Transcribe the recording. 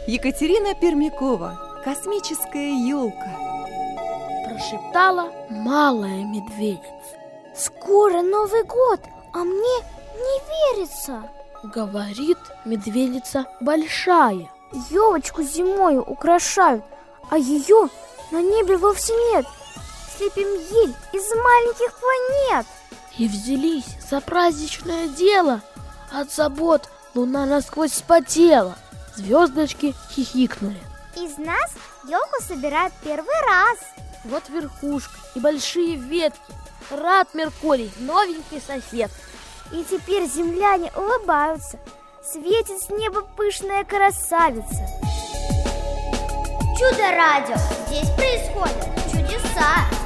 Екатерина Пермякова. Космическая елка. Прошептала малая медведица. Скоро Новый год, а мне не верится. Говорит медведица большая. Елочку зимою украшают, а ее на небе вовсе нет. Слепим ель из маленьких планет. И взялись за праздничное дело. От забот луна насквозь вспотела. Звездочки хихикнули. Из нас елку собирают первый раз. Вот верхушка и большие ветки. Рад Меркурий, новенький сосед. И теперь земляне улыбаются. Светит с неба пышная красавица. Чудо-радио. Здесь происходят чудеса.